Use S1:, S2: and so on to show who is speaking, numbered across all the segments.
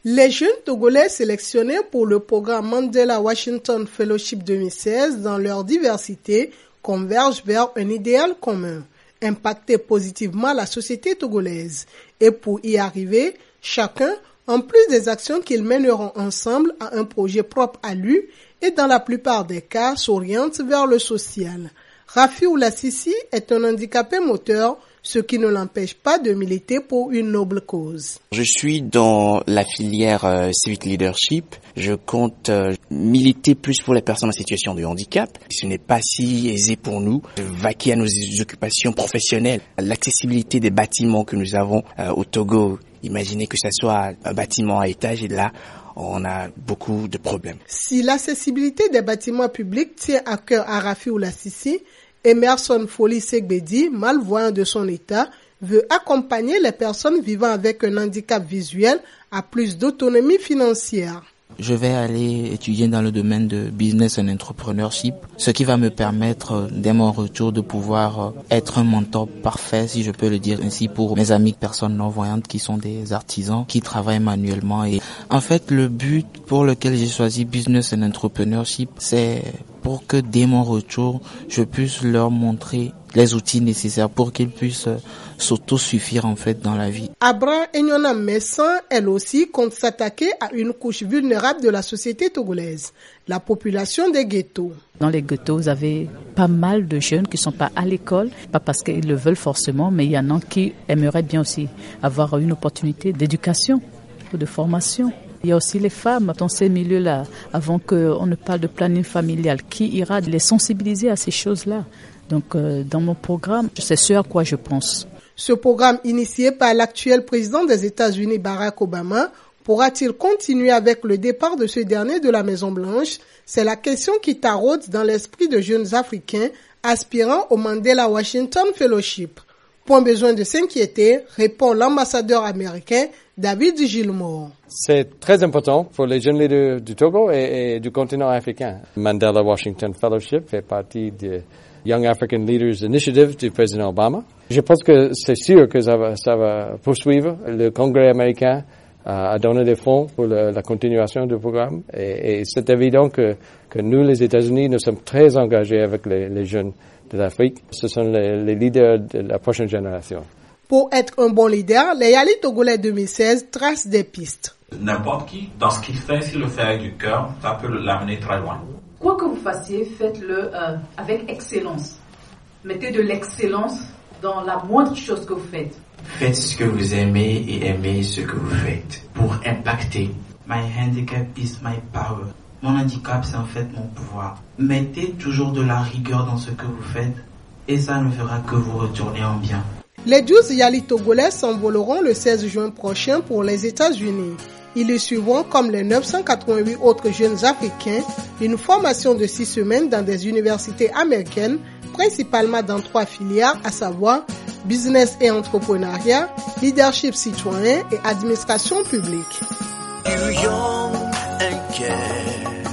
S1: Les jeunes Togolais sélectionnés pour le programme Mandela Washington Fellowship 2016 dans leur diversité convergent vers un idéal commun, impacter positivement la société togolaise. Et pour y arriver, chacun, en plus des actions qu'ils mèneront ensemble, a un projet propre à lui et dans la plupart des cas s'oriente vers le social. Rafi Oulassisi est un handicapé moteur, ce qui ne l'empêche pas de militer pour une noble cause.
S2: Je suis dans la filière Civic Leadership. Je compte militer plus pour les personnes en situation de handicap. Ce n'est pas si aisé pour nous de vaquer à nos occupations professionnelles. L'accessibilité des bâtiments que nous avons au Togo, imaginez que ce soit un bâtiment à étage et là, on a beaucoup de problèmes.
S1: Si l'accessibilité des bâtiments publics tient à cœur à Rafi Oulassisi, Emerson Foli Segbedi, malvoyant de son état, veut accompagner les personnes vivant avec un handicap visuel à plus d'autonomie financière.
S3: Je vais aller étudier dans le domaine de business and entrepreneurship, ce qui va me permettre, dès mon retour, de pouvoir être un mentor parfait, si je peux le dire ainsi, pour mes amis personnes non-voyantes qui sont des artisans, qui travaillent manuellement. Et en fait, le but pour lequel j'ai choisi business and entrepreneurship, c'est pour que dès mon retour, je puisse leur montrer les outils nécessaires pour qu'ils puissent s'autosuffire en fait dans la vie.
S1: Abra Enyona Messan, elle aussi, compte s'attaquer à une couche vulnérable de la société togolaise, la population des ghettos.
S4: Dans les ghettos, vous avez pas mal de jeunes qui sont pas à l'école, pas parce qu'ils le veulent forcément, mais il y en a qui aimeraient bien aussi avoir une opportunité d'éducation ou de formation. Il y a aussi les femmes dans ces milieux-là, avant qu'on ne parle de planning familial, qui ira les sensibiliser à ces choses-là. Donc, dans mon programme, c'est ce à quoi je pense.
S1: Ce programme initié par l'actuel président des États-Unis, Barack Obama, pourra-t-il continuer avec le départ de ce dernier de la Maison-Blanche? C'est la question qui taraude dans l'esprit de jeunes Africains aspirant au Mandela Washington Fellowship. Point besoin de s'inquiéter, répond l'ambassadeur américain David Gilmour.
S5: C'est très important pour les jeunes leaders du Togo et du continent africain. Mandela Washington Fellowship fait partie de Young African Leaders Initiative du président Obama. Je pense que c'est sûr que ça va poursuivre. Le Congrès américain a donné des fonds pour la continuation du programme et c'est évident que nous, les États-Unis, nous sommes très engagés avec les jeunes de l'Afrique. Ce sont les leaders de la prochaine génération.
S1: Pour être un bon leader, les Yali Togolais 2016 tracent des pistes.
S6: N'importe qui, dans ce qu'il fait, s'il le fait avec du cœur, ça peut l'amener très loin.
S7: Quoi que vous fassiez, faites-le avec excellence. Mettez de l'excellence dans la moindre chose que vous faites.
S8: Faites ce que vous aimez et aimez ce que vous faites pour impacter. My handicap is my power. Mon handicap, c'est en fait mon pouvoir. Mettez toujours de la rigueur dans ce que vous faites et ça ne fera que vous retourner en bien.
S1: Les 12 Yali Togolais s'envoleront le 16 juin prochain pour les États-Unis. Ils y suivront, comme les 988 autres jeunes Africains, une formation de 6 semaines dans des universités américaines, principalement dans 3 filières, à savoir business et entrepreneuriat, leadership citoyen et administration publique.
S9: You young and care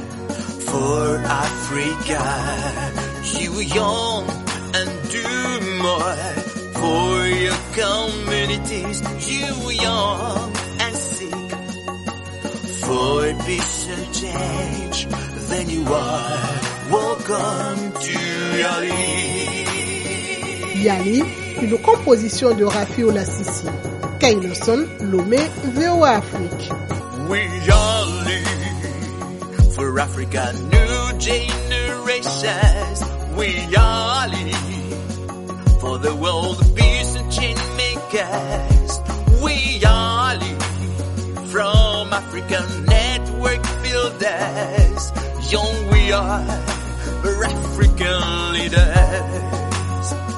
S9: for Africa. You young and do more for your communities. You young and seek for peace and change. Then you are welcome to Yali.
S1: Yali, une composition de Rafi Oulassisi. Kailoson, Lomé, VOA Afrique.
S9: We Yali for Africa, new generations. We Yali for the world, peace and change makers. We Yali from African network builders. Young we are, African leaders.